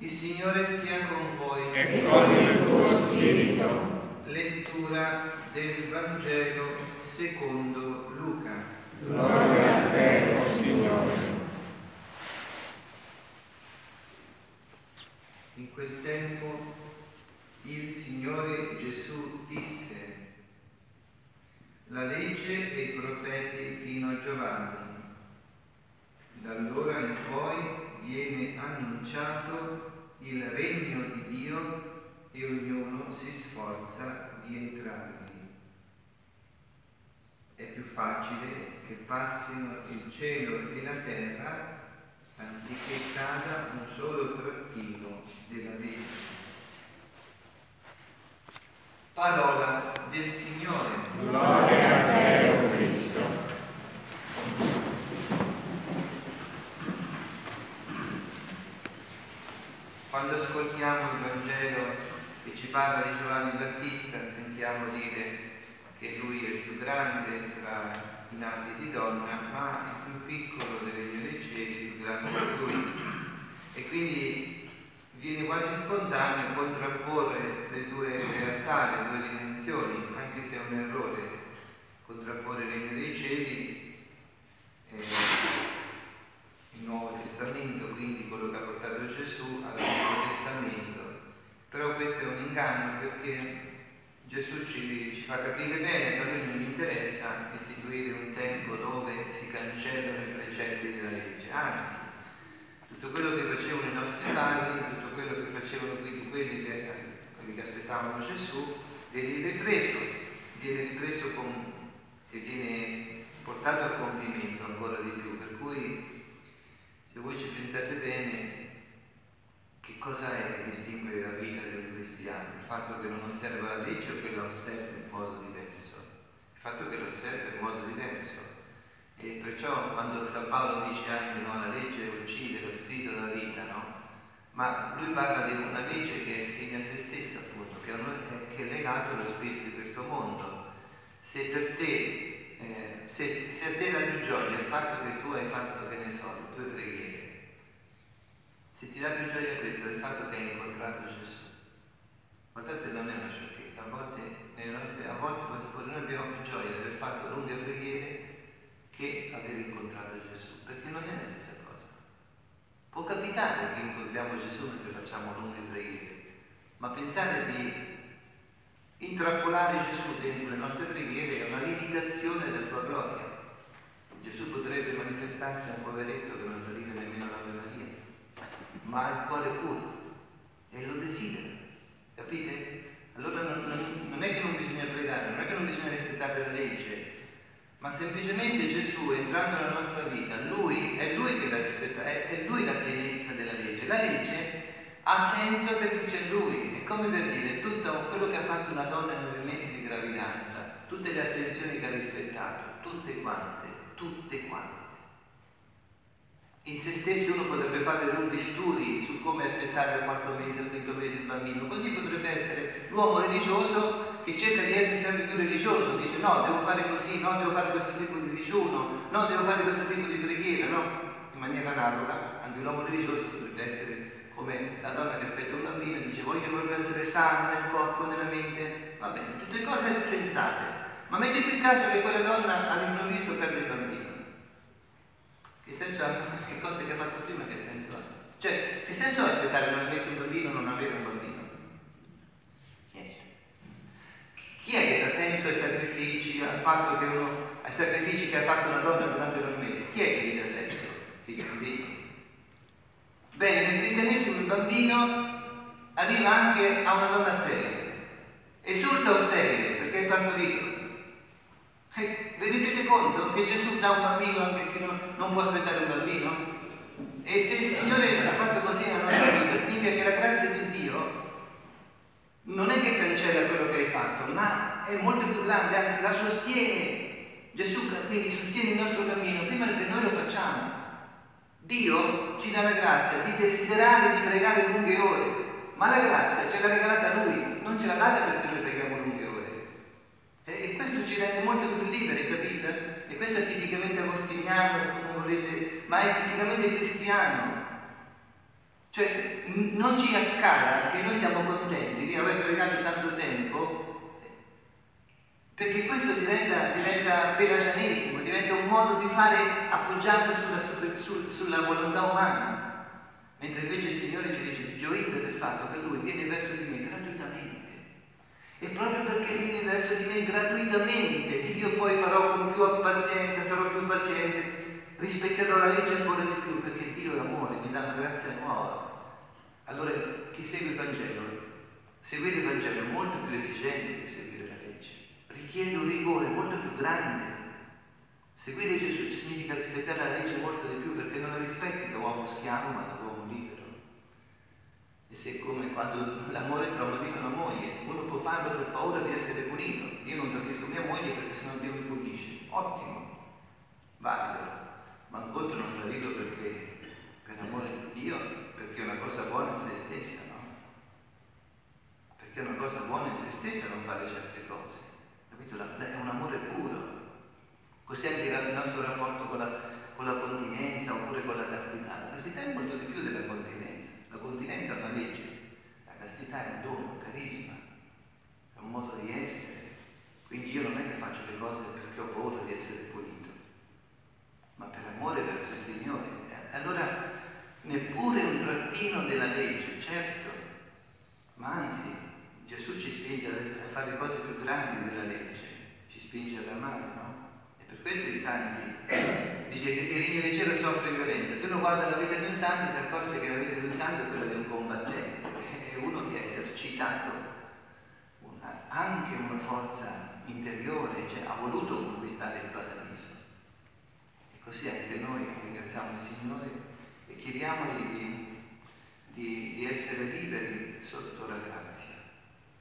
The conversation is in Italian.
Il Signore sia con voi. E con il tuo spirito. Lettura del Vangelo secondo Luca. Gloria a te, o Signore. In quel tempo il Signore Gesù disse: la legge e i profeti fino a Giovanni. Da allora in poi viene annunciato il regno di Dio e ognuno si sforza di entrarvi. È più facile che passino il cielo e la terra anziché cada un solo trattino della legge. Parola del Signore. Gloria a te, o Cristo. Quando ascoltiamo il Vangelo che ci parla di Giovanni Battista, sentiamo dire che lui è il più grande tra i nati di donna, ma il più piccolo del regno dei cieli, il più grande di lui. E quindi viene quasi spontaneo contrapporre le due realtà, le due dimensioni, anche se è un errore contrapporre il regno dei cieli il Nuovo Testamento, quindi quello che ha portato Gesù, all'Antico Testamento. Però questo è un inganno, perché Gesù ci fa capire bene che a lui non gli interessa istituire un tempo dove si cancellano i precetti della legge, anzi, tutto quello che facevano i nostri padri, tutto quello che facevano quindi quelli che aspettavano Gesù, viene ripreso e viene portato a compimento ancora di più. Per cui, se voi ci pensate bene, che cosa è che distingue la vita del cristiano? Il fatto che non osserva la legge o che la osserva in modo diverso? Il fatto che la osserva in modo diverso. E perciò quando San Paolo dice anche no, la legge uccide lo spirito della vita, no? Ma lui parla di una legge che è fine a se stessa, appunto, che è legato allo spirito di questo mondo. Se per te se a te dà più gioia il fatto che tu hai fatto, che ne so, le tue preghiere, se ti dà più gioia questo del fatto che hai incontrato Gesù, guardate, non è una sciocchezza, a volte noi abbiamo più gioia di aver fatto lunghe preghiere che aver incontrato Gesù, perché non è la stessa cosa. Può capitare che incontriamo Gesù mentre facciamo lunghe preghiere, ma pensare di intrappolare Gesù dentro le nostre preghiere è una limitazione della sua gloria. Gesù potrebbe manifestarsi a un poveretto che non sa dire nemmeno l'Ave Maria, ma ha il cuore puro e lo desidera, capite? Allora non è che non bisogna pregare, non è che non bisogna rispettare la legge, ma semplicemente Gesù, entrando nella nostra vita, è lui che la rispetta, è lui la pienezza della legge. La legge ha senso perché c'è lui, è come per dire tutto quello che ha fatto una donna in 9 mesi di gravidanza, tutte le attenzioni che ha rispettato, tutte quante. In se stessi uno potrebbe fare dei lunghi studi su come aspettare al 4º mese, al 5º mese il bambino, così potrebbe essere l'uomo religioso che cerca di essere sempre più religioso, dice no, devo fare così, no, devo fare questo tipo di digiuno, no, devo fare questo tipo di preghiera, no? In maniera analoga, anche l'uomo religioso potrebbe essere come la donna che aspetta un bambino e dice voglio proprio essere sano nel corpo, nella mente, va bene, tutte cose sensate, ma mettete il caso che quella donna all'improvviso perde il bambino. Che senso ha? Che cose che ha fatto prima, che senso ha? Cioè, che senso ha aspettare 9 mesi un bambino o non avere un bambino? Niente. Chi è che dà senso ai sacrifici, ai sacrifici che ha fatto una donna durante 9 mesi? Chi è che gli dà senso? Il bambino. Bene, nel cristianesimo il bambino arriva anche a una donna sterile. Esulta o sterile, perché è partorito. Vi rendete conto che Gesù dà un bambino anche a chi non può aspettare un bambino? E se il Signore ha fatto così nella nostra vita, significa che la grazia di Dio non è che cancella quello che hai fatto, ma è molto più grande, anzi la sostiene. Gesù quindi sostiene il nostro cammino prima che noi lo facciamo. Dio ci dà la grazia di desiderare di pregare lunghe ore, ma la grazia ce l'ha regalata Lui, non ce l'ha data perché noi preghiamo lunghe ore. E questo ci rende molto più liberi, capite? E questo è tipicamente agostiniano, come volete, ma è tipicamente cristiano. Cioè, non ci accada che noi siamo contenti di aver pregato tanto tempo, perché questo diventa pelagianesimo, diventa un modo di fare appoggiato sulla volontà umana. Mentre invece il Signore ci dice di gioire del fatto che Lui viene verso di me gratuitamente. E proprio perché viene verso di me gratuitamente, io poi farò con più pazienza, sarò più paziente, rispetterò la legge ancora di più, perché Dio è amore, mi dà una grazia nuova. Allora chi segue il Vangelo, seguire il Vangelo è molto più esigente che seguire la legge, richiede un rigore molto più grande. Seguire Gesù significa rispettare la legge molto di più, perché non la rispetti da uomo schiavo ma da uomo libero. E se come quando l'amore tra un marito e una moglie, uno può farlo per paura di essere punito. Io non tradisco mia moglie perché sennò Dio mi punisce. Ottimo, valido, ma un conto non tradirlo perché per amore di Dio, perché è una cosa buona in se stessa, no? Perché è una cosa buona in se stessa non fare certe cose, capito? È un amore puro. Così anche il nostro rapporto con la continenza oppure con la castità. La castità è molto di più della continenza. La continenza è una legge, la castità è un dono, un carisma, è un modo di essere. Quindi io non è che faccio le cose perché ho paura di essere punito, ma per amore verso il Signore. Allora neppure un trattino della legge, certo, ma anzi Gesù ci spinge a fare cose più grandi della legge, ci spinge ad amare, no? Per questo i santi, dice che il regno di cielo soffre violenza. Se uno guarda la vita di un santo si accorge che la vita di un santo è quella di un combattente, è uno che ha esercitato anche una forza interiore, cioè ha voluto conquistare il paradiso. E così anche noi ringraziamo il Signore e chiediamogli di essere liberi sotto la